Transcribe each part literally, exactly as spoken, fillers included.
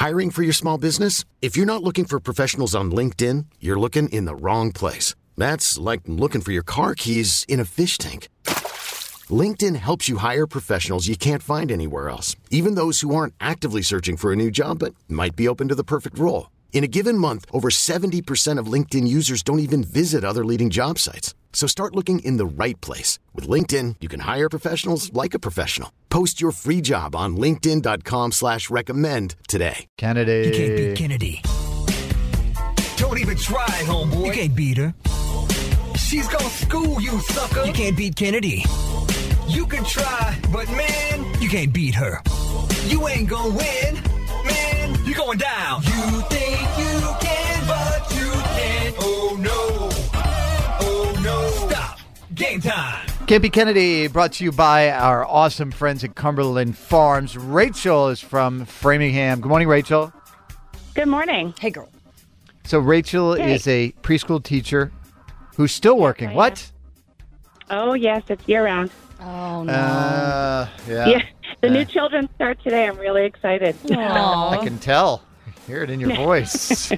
Hiring for your small business? If you're not looking for professionals on LinkedIn, you're looking in the wrong place. That's like looking for your car keys in a fish tank. LinkedIn helps you hire professionals you can't find anywhere else, even those who aren't actively searching for a new job but might be open to the perfect role. In a given month, over seventy percent of LinkedIn users don't even visit other leading job sites. So start looking in the right place. With LinkedIn, you can hire professionals like a professional. Post your free job on linkedin.com slash recommend today. Kennedy. You can't beat Kennedy. Don't even try, homeboy. You can't beat her. She's gonna school you, sucker. You can't beat Kennedy. You can try, but man, you can't beat her. You ain't gonna win, man. You're going down. You think you can, but you can't. Oh no. Oh no. Stop. Game time. Can't Beat Kennedy, brought to you by our awesome friends at Cumberland Farms. Rachel is from Framingham. Good morning, Rachel. Good morning. Hey, girl. So Rachel Hey. is a preschool teacher who's still working. I what? Oh, yes, it's year-round. Oh, no. Uh, yeah. Yeah, the Uh, new children start today. I'm really excited. I can tell. Hear it in your voice.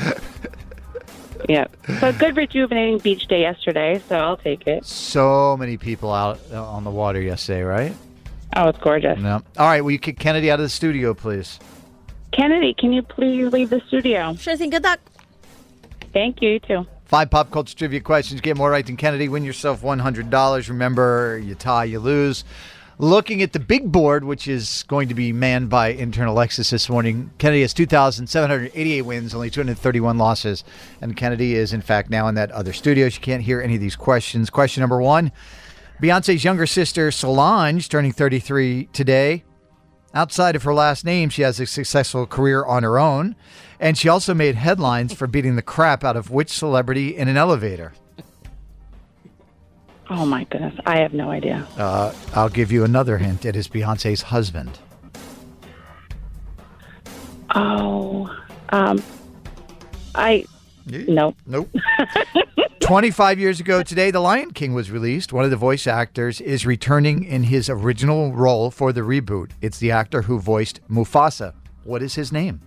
Yeah. So good rejuvenating beach day yesterday, so I'll take it. So many people out uh, on the water yesterday, right? Oh, it's gorgeous. No. All right, will you kick Kennedy out of the studio, please? Kennedy, can you please leave the studio? Sure thing. Good luck. Thank you, you too. Five pop culture trivia questions. Get more right than Kennedy. Win yourself one hundred dollars. Remember, you tie, you lose. Looking at the big board, which is going to be manned by intern Alexis this morning, Kennedy has two thousand seven hundred eighty-eight wins, only two hundred thirty-one losses. And Kennedy is, in fact, now in that other studio. She can't hear any of these questions. Question number one. Beyonce's younger sister, Solange, turning thirty-three today. Outside of her last name, she has a successful career on her own. And she also made headlines for beating the crap out of which celebrity in an elevator? Oh, my goodness. I have no idea. Uh, I'll give you another hint. It is Beyonce's husband. Oh, um, I, nope. Nope. twenty-five years ago today, The Lion King was released. One of the voice actors is returning in his original role for the reboot. It's the actor who voiced Mufasa. What is his name?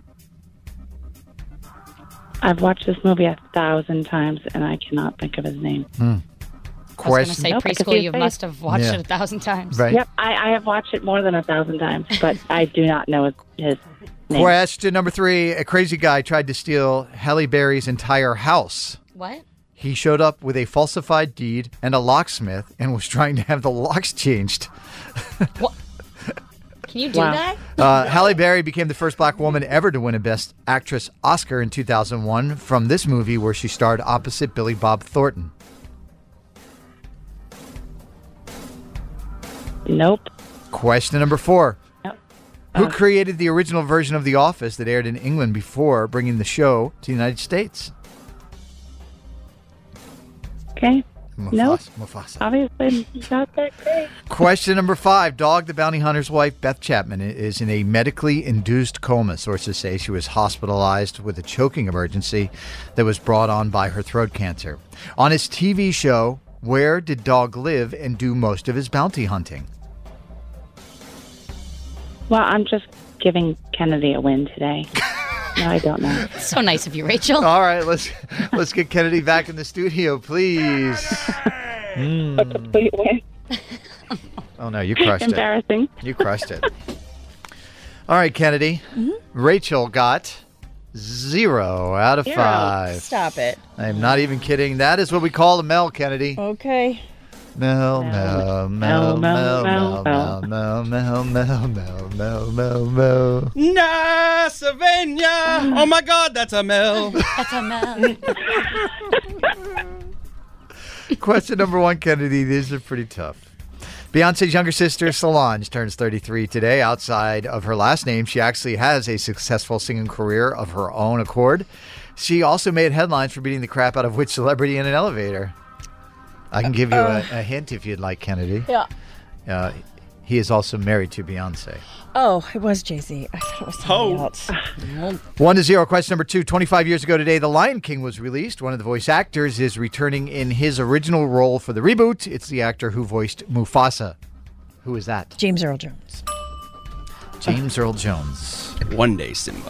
I've watched this movie a thousand times, and I cannot think of his name. Hmm. I was going to Question. say Nope, I can see preschool. his You face. must have watched Yeah. it a thousand times. Right. Yep, I, I have watched it more than a thousand times, but I do not know his, his name. Question number three. A crazy guy tried to steal Halle Berry's entire house. What? He showed up with a falsified deed and a locksmith and was trying to have the locks changed. Can you do Wow. that? Uh, Halle Berry became the first black woman ever to win a Best Actress Oscar in two thousand one from this movie where she starred opposite Billy Bob Thornton. Nope. Question number four. Nope. Who Uh. created the original version of The Office that aired in England before bringing the show to the United States? Okay. Mufasa. Nope. Mufasa. Obviously not that great. Question number five. Dog the bounty hunter's wife, Beth Chapman, is in a medically induced coma. Sources say she was hospitalized with a choking emergency that was brought on by her throat cancer. On his T V show, where did Dog live and do most of his bounty hunting? Well, I'm just giving Kennedy a win today. No, I don't know. So nice of you, Rachel. All right, let's let's get Kennedy back in the studio, please. Mm. A complete win. Oh no, you crushed it. Embarrassing. You crushed it. All right, Kennedy. Mm-hmm. Rachel got zero out of Zero. five. Stop it. I'm not even kidding. That is what we call a Mel, Kennedy. Okay. Mel, Mel, Mel, Mel, Mel, Mel, Mel, Mel, Mel, Mel, Mel, Mel, Mel. Nah, Savannah. Oh my God, that's a Mel. That's a Mel. Question number one, Kennedy. These are pretty tough. Beyonce's younger sister, Solange, turns thirty-three today. Outside of her last name, she actually has a successful singing career of her own accord. She also made headlines for beating the crap out of which celebrity in an elevator? I can give you a, a hint if you'd like, Kennedy. Yeah. Uh, he is also married to Beyonce. Oh, it was Jay-Z. I thought it was somebody Oh. else. One to zero. Question number two. twenty-five years ago today, The Lion King was released. One of the voice actors is returning in his original role for the reboot. It's the actor who voiced Mufasa. Who is that? James Earl Jones. James Earl Jones. One day, Simba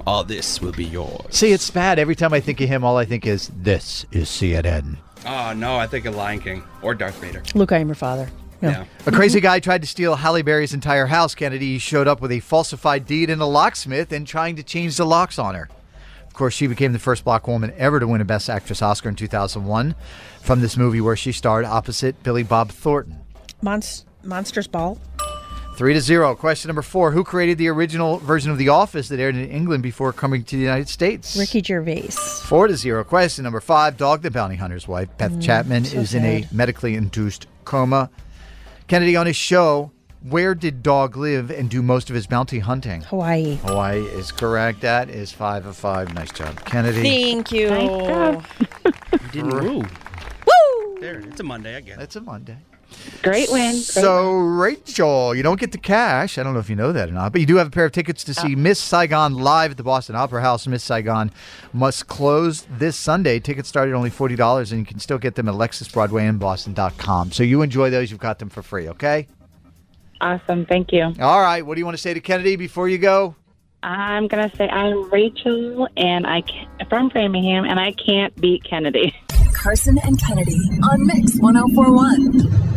All this will be yours. See, it's bad. Every time I think of him, all I think is, this is C N N. Oh, no, I think of Lion King or Darth Vader. Luke, I am your father. No. Yeah. A crazy guy tried to steal Halle Berry's entire house, Kennedy. He showed up with a falsified deed and a locksmith and trying to change the locks on her. Of course, she became the first black woman ever to win a Best Actress Oscar in two thousand one from this movie where she starred opposite Billy Bob Thornton. Monst- Monsters Ball. Three to zero. Question number four. Who created the original version of The Office that aired in England before coming to the United States? Ricky Gervais. Four to zero. Question number five. Dog the Bounty Hunter's wife, Beth Mm, Chapman, so is in a sad. medically induced coma. Kennedy, on his show, where did Dog live and do most of his bounty hunting? Hawaii. Hawaii is correct. That is five of five. Nice job, Kennedy. Thank you. Nice job. You didn't woo. Woo! There, it's a Monday, I guess. It's a Monday. Great win. Great So, Rachel, you don't get the cash. I don't know if you know that or not, but you do have a pair of tickets to see Miss Saigon live at the Boston Opera House. Miss Saigon must close this Sunday. Tickets start at only forty dollars, and you can still get them at Alexis Broadway and Boston dot com. So you enjoy those. You've got them for free, okay? Awesome. Thank you. All right. What do you want to say to Kennedy before you go? I'm going to say I'm Rachel, and I can't, from Framingham, and I can't beat Kennedy. Carson and Kennedy on Mix one oh four point one.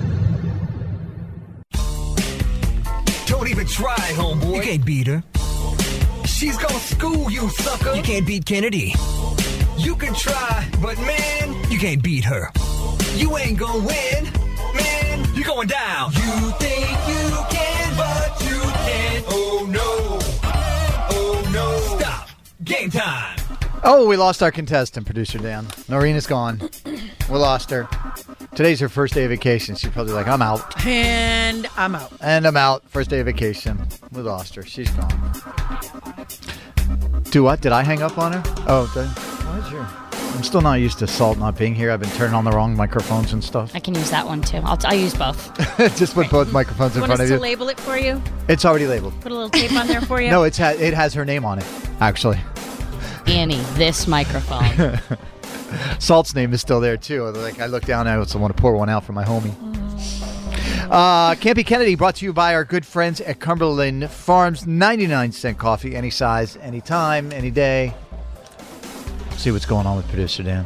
Don't even try, homeboy. You can't beat her. She's gonna school you, sucker. You can't beat Kennedy. You can try, but man, You can't beat her. you ain't gonna win. Man, you're going down. You think you can, but you can't. Oh no. Oh no. Stop. Game time. Oh, we lost our contestant, producer Dan. Noreen is gone. We lost her. Today's her first day of vacation. She's probably like, I'm out. And I'm out. And I'm out. First day of vacation. We lost her. She's gone. Do what? Did I hang up on her? Oh, did, why is your... I'm still not used to Salt not being here. I've been turning on the wrong microphones and stuff. I can use that one too. I'll, I'll use both. Just put both microphones in Want front us of to you. label it for you? It's already labeled. Put a little tape on there for you? No, it's ha- it has her name on it, actually. Annie, this microphone. Salt's name is still there, too. Like, I look down at it, so I want to pour one out for my homie. Uh, Campy Kennedy brought to you by our good friends at Cumberland Farms. ninety-nine cent coffee, any size, any time, any day. See what's going on with producer Dan.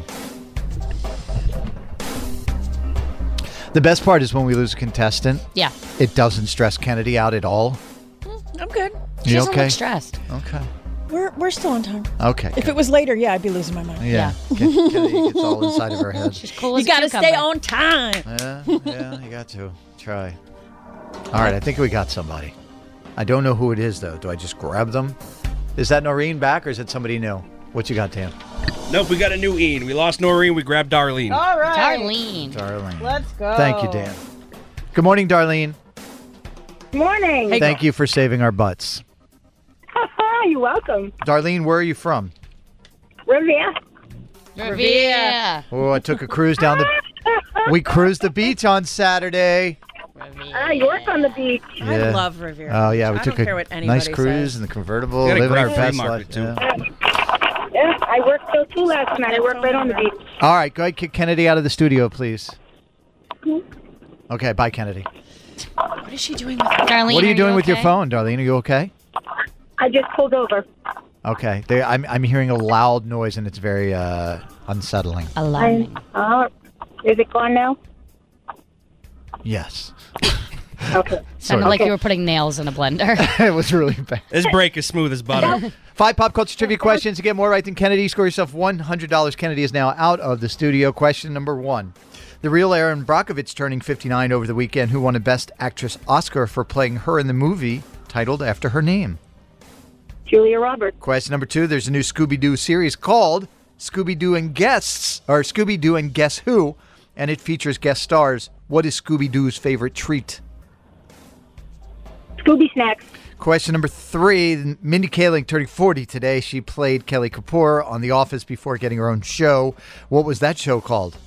The best part is when we lose a contestant, Yeah. it doesn't stress Kennedy out at all. I'm good. She You doesn't okay? look stressed. Okay. We're we're still on time. Okay. If it was later, yeah, I'd be losing my mind. Yeah. Ken- Kennedy gets all inside of her head. She's cool You as a got to cucumber. stay on time. Yeah, yeah, you got to. Try. All right, I think we got somebody. I don't know who it is, though. Do I just grab them? Is that Noreen back, or is it somebody new? What you got, Dan? Nope, we got a new Ian. We lost Noreen. We grabbed Darlene. All right. Darlene. Darlene. Let's go. Thank you, Dan. Good morning, Darlene. Morning. Hey, Thank you for saving our butts. You're welcome. Darlene, where are you from? Revere. Revere. Oh, I took a cruise down the... We cruised the beach on Saturday. Ah, you work on the beach. I Yeah. love Revere. Oh, yeah, we I took don't care a what anybody nice cruise says. in the convertible. We had a Living great our flea best market, life. too. Yeah. Yeah, I worked till two last night. I worked right on the beach. All right, go ahead, kick Kennedy out of the studio, please. Okay, bye, Kennedy. What is she doing with her? Darlene, What are you doing with okay? your phone, Darlene? Are you okay? I just pulled over. Okay. They, I'm I'm hearing a loud noise and it's very uh, unsettling. Alarming. Uh, is it gone now? Yes. Okay. Sounded Sorry. like you were putting nails in a blender. It was really bad. This break is smooth as butter. Five pop culture trivia questions to get more right than Kennedy. Score yourself one hundred dollars. Kennedy is now out of the studio. Question number one. The real Erin Brockovich turning fifty-nine over the weekend, who won a Best Actress Oscar for playing her in the movie titled after her name. Julia Roberts. Question number two. There's a new Scooby-Doo series called Scooby-Doo and Guests, or Scooby-Doo and Guess Who, and it features guest stars. What is Scooby-Doo's favorite treat? Scooby Snacks. Question number three. Mindy Kaling turning forty today. She played Kelly Kapoor on The Office before getting her own show. What was that show called?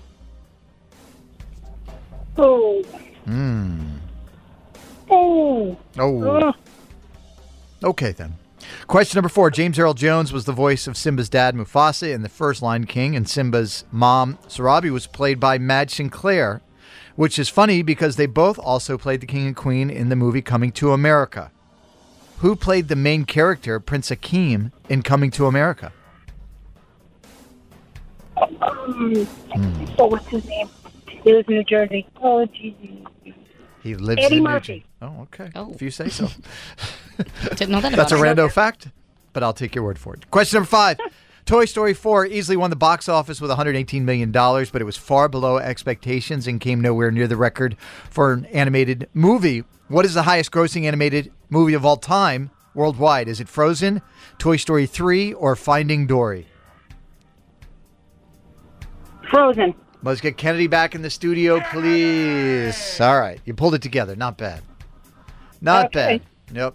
Oh. Hmm. Oh. Oh. Ugh. Okay, then. Question number four. James Earl Jones was the voice of Simba's dad, Mufasa, in the first Lion King, and Simba's mom, Sarabi, was played by Madge Sinclair, which is funny because they both also played the king and queen in the movie Coming to America. who played the main character, Prince Akeem, in Coming to America? Um, So what's his name? He lives in New Jersey. Oh, Jesus. He lives Eddie in New Murphy. Jersey. Oh, okay. Oh. If you say so. Didn't know that That's a about him. rando fact, but I'll take your word for it. Question number five. Toy Story four easily won the box office with one hundred eighteen million dollars, but it was far below expectations and came nowhere near the record for an animated movie. What is the highest grossing animated movie of all time worldwide? Is it Frozen, Toy Story three, or Finding Dory? Frozen. Let's get Kennedy back in the studio, please. All right. You pulled it together. Not bad. Not Okay. bad. Yep.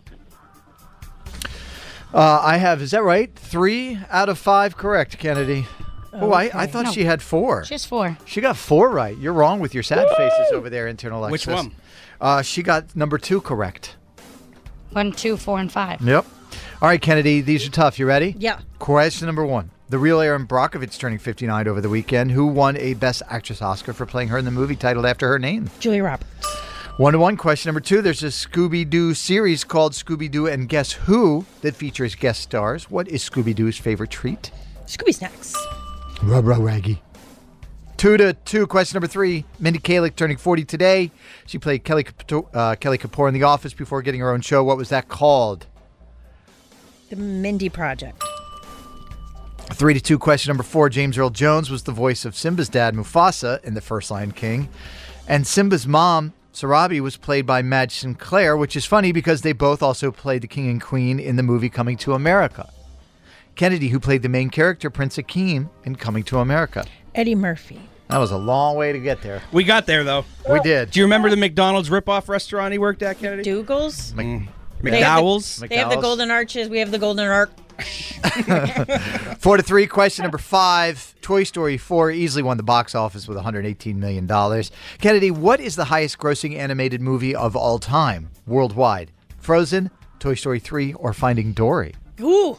Uh, I have, is that right? Three out of five correct, Kennedy. Oh, I, I thought No. she had four. Just four. She got four right. You're wrong with your sad faces over there, internal Alexis. Which one? Uh, she got number two correct. One, two, four, and five. Yep. All right, Kennedy, these are tough. You ready? Yeah. Question number one. The real Erin Brockovich turning fifty-nine over the weekend. Who won a Best Actress Oscar for playing her in the movie titled after her name? Julia Roberts. One to one. Question number two. There's a Scooby-Doo series called Scooby-Doo and Guess Who that features guest stars. What is Scooby-Doo's favorite treat? Scooby Snacks. Rub rub raggy. Two to two. Question number three. Mindy Kaling turning forty today. She played Kelly Kapo- uh, Kelly Kapoor in The Office before getting her own show. What was that called? The Mindy Project. Three to two. Question number four. James Earl Jones was the voice of Simba's dad, Mufasa, in the first Lion King, and Simba's mom, Sarabi, was played by Madge Sinclair, which is funny because they both also played the king and queen in the movie Coming to America. Kennedy, who played the main character, Prince Akeem, in Coming to America. Eddie Murphy. That was a long way to get there. We got there, though. We did. Do you remember the McDonald's ripoff restaurant he worked at, Kennedy? Dougal's. Mm. They have the- McDowell's? They have the McDowell's. golden arches. We have the golden arc. Four to three. Question number five. Toy Story four easily won the box office with one hundred eighteen million dollars. Kennedy, what is the highest grossing animated movie of all time worldwide? Frozen, Toy Story three, or Finding Dory? Ooh.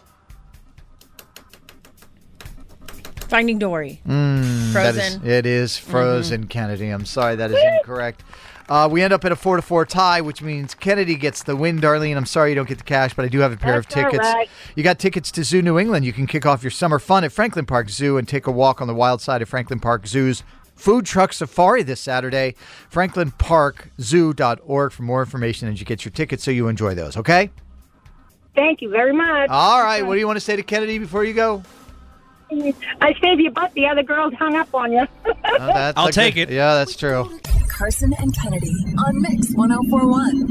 Finding Dory. Mm, that Frozen. is, it is Frozen, Kennedy. I'm sorry, that is incorrect. Uh, we end up at a four to four tie, which means Kennedy gets the win, Darlene. I'm sorry you don't get the cash, but I do have a pair That's of tickets. all right. You got tickets to Zoo New England. You can kick off your summer fun at Franklin Park Zoo and take a walk on the wild side of Franklin Park Zoo's food truck safari this Saturday. franklin park zoo dot org for more information and you get your tickets so you enjoy those, okay? Thank you very much. All right. What do you want to say to Kennedy before you go? I saved you, but the other girls hung up on you. Oh, that's I'll a take good- it. Yeah, that's true. Carson and Kennedy on Mix one oh four one.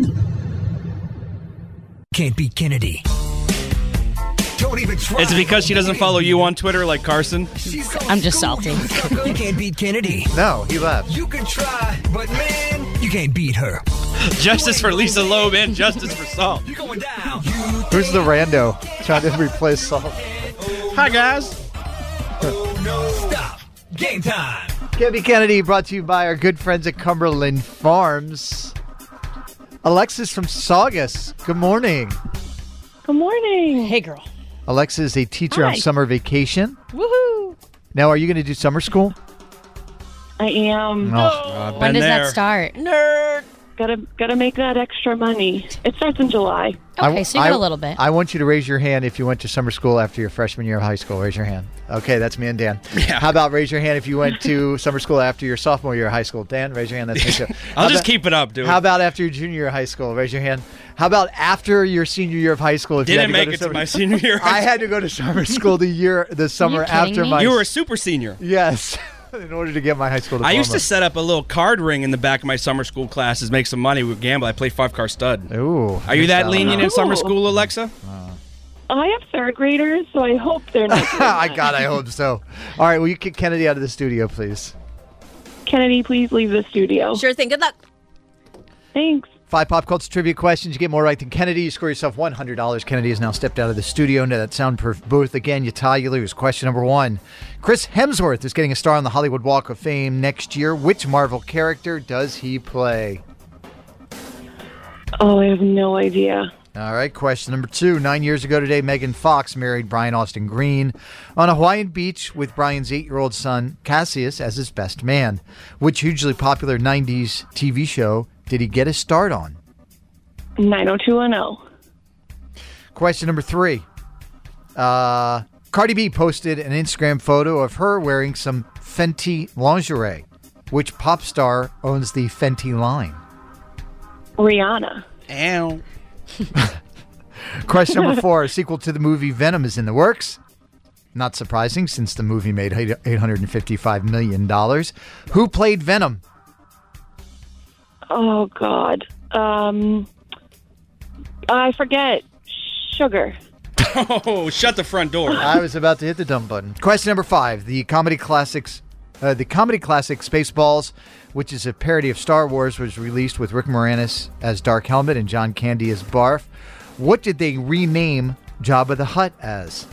Can't beat Kennedy. Don't even try. Is it because she doesn't follow you on Twitter like Carson? She's gonna I'm just school salty. You, sucker. You can't beat Kennedy. No, he left. You can try, but man, you can't beat her. Justice for Lisa Loeb and justice for Saul. You're going down. Who's the rando trying to replace Saul? Hi, guys. Oh no! Stop. Game time. Kevin Kennedy brought to you by our good friends at Cumberland Farms. Alexis from Saugus, good morning. Good morning. Hey, girl. Alexis is a teacher on Hi. summer vacation. Woohoo. Now, are you going to do summer school? I am. No. Uh, When been does there. that start? Nerd. Gotta gotta make that extra money. It starts in July. Okay, so you got a little bit. I want you to raise your hand if you went to summer school after your freshman year of high school. Raise your hand. Okay, that's me and Dan. Yeah. How about raise your hand if you went to summer school after your sophomore year of high school? Dan, raise your hand. That's me too. I'll How just about- keep it up, dude. How about after your junior year of high school? Raise your hand. How about after your senior year of high school? If you Didn't had to go make it to summer- my senior year. I had to go to summer school the year, the summer kidding after me? my. You were a super senior. Yes, in order to get my high school diploma. I used to set up a little card ring in the back of my summer school classes, make some money with gamble. I play five car stud. Ooh. Are you that sound- lenient in summer Ooh. school, Alexa? I have third graders, so I hope they're not. doing I that. God, I hope so. All right, will you kick Kennedy out of the studio, please? Kennedy, please leave the studio. Sure thing. Good luck. Thanks. Five pop culture trivia questions. You get more right than Kennedy. You score yourself one hundred dollars. Kennedy has now stepped out of the studio into that soundproof booth. Again, you tie, you lose. Question number one. Chris Hemsworth is getting a star on the Hollywood Walk of Fame next year. Which Marvel character does he play? Oh, I have no idea. All right, question number two. Nine years ago today, Megan Fox married Brian Austin Green on a Hawaiian beach with Brian's eight-year-old son, Cassius, as his best man. Which hugely popular nineties T V show did he get his start on? nine oh two one oh. Question number three. Uh, Cardi B posted an Instagram photo of her wearing some Fenty lingerie. Which pop star owns the Fenty line? Rihanna. Ow. Question number four. A sequel to the movie Venom is in the works. Not surprising, since the movie made eight hundred fifty-five million dollars. Who played Venom? Oh, God. Um, I forget. Sugar. Oh, shut the front door. I was about to hit the dumb button. Question number five. The comedy classics, uh, the comedy classic Spaceballs, which is a parody of Star Wars, was released with Rick Moranis as Dark Helmet and John Candy as Barf. What did they rename Jabba the Hutt as?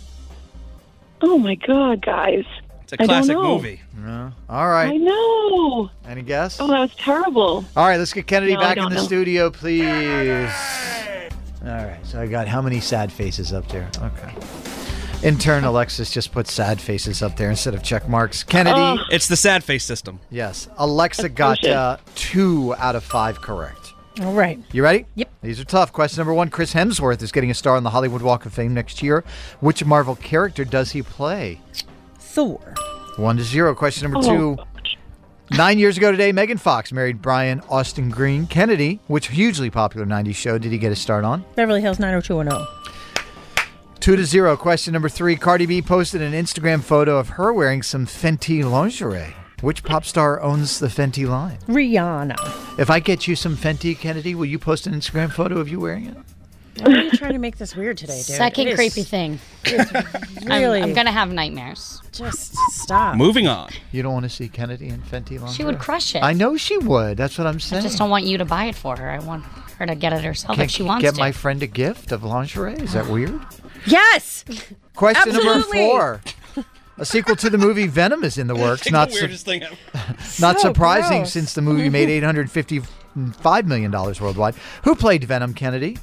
Oh, my God, guys. It's a classic movie. No. All right. I know. Any guess? Oh, that was terrible. All right, let's get Kennedy No, back I in don't the know. studio, please. All right, so I got how many sad faces up there? Okay. Intern Alexis just put sad faces up there instead of check marks. Kennedy, Oh. It's the sad face system. yes. Alexa That's got bullshit. uh, two out of five correct. All right. You ready? Yep. These are tough. Question number one. Chris Hemsworth is getting a star on the Hollywood Walk of Fame next year. Which Marvel character does he play? Thor. One to zero. Question number Oh, two. Nine years ago today, Megan Fox married Brian Austin Green. Kennedy, which hugely popular nineties show did he get a start on? Beverly Hills nine oh two one oh. Two to zero. Question number three. Cardi B posted an Instagram photo of her wearing some Fenty lingerie. Which pop star owns the Fenty line? Rihanna. If I get you some Fenty, Kennedy, will you post an Instagram photo of you wearing it? Why are you trying to make this weird today, dude? Second It is creepy thing. Really. I'm, I'm going to have nightmares. Just stop. Moving on. You don't want to see Kennedy in Fenty lingerie? She would crush it. I know she would. That's what I'm I saying. just don't want you to buy it for her. I want her to get it herself Can if she wants get to. my friend a gift of lingerie? Is that weird? Yes. Question number Absolutely. four. A sequel to the movie Venom is in the works. Take Not the su- weirdest thing ever. Not So surprising, gross. since the movie made eight hundred fifty-five million dollars worldwide. Who played Venom, Kennedy?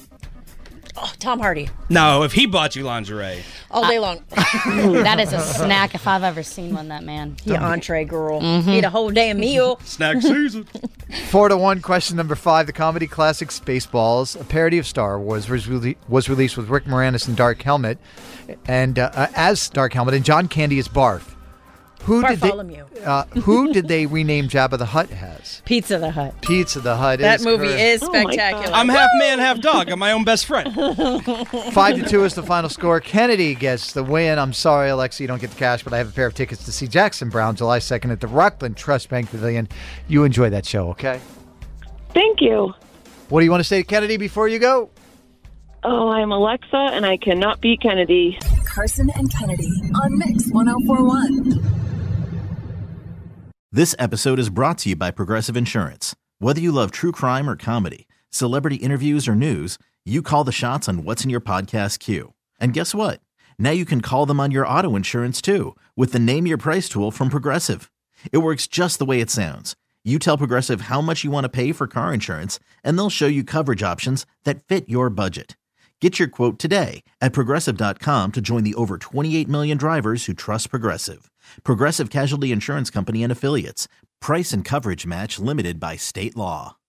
Oh, Tom Hardy. No, if he bought you lingerie. All day long. That is a snack if I've ever seen one, that man. The entree girl. Eat a whole damn meal. Snack season. Four to one. Question number five. The comedy classic Spaceballs, a parody of Star Wars, was, rele- was released with Rick Moranis and Dark Helmet, and uh, uh, as Dark Helmet, and John Candy as Barf. Who did Bartholomew. they? Uh, who did they rename Jabba the Hutt as? Pizza the Hut. Pizza the Hut. That is movie correct. is Oh my spectacular. I'm half man, half dog. I'm my own best friend. Five to two is the final score. Kennedy gets the win. I'm sorry, Alexa, you don't get the cash, but I have a pair of tickets to see Jackson Brown July second at the Rockland Trust Bank Pavilion. You enjoy that show, okay? Thank you. What do you want to say to Kennedy before you go? Oh, I'm Alexa, and I cannot beat Kennedy. Carson and Kennedy on Mix one oh four one. This episode is brought to you by Progressive Insurance. Whether you love true crime or comedy, celebrity interviews or news, you call the shots on what's in your podcast queue. And guess what? Now you can call them on your auto insurance too with the Name Your Price tool from Progressive. It works just the way it sounds. You tell Progressive how much you want to pay for car insurance, and they'll show you coverage options that fit your budget. Get your quote today at Progressive dot com to join the over twenty-eight million drivers who trust Progressive. Progressive Casualty Insurance Company and Affiliates. Price and coverage match limited by state law.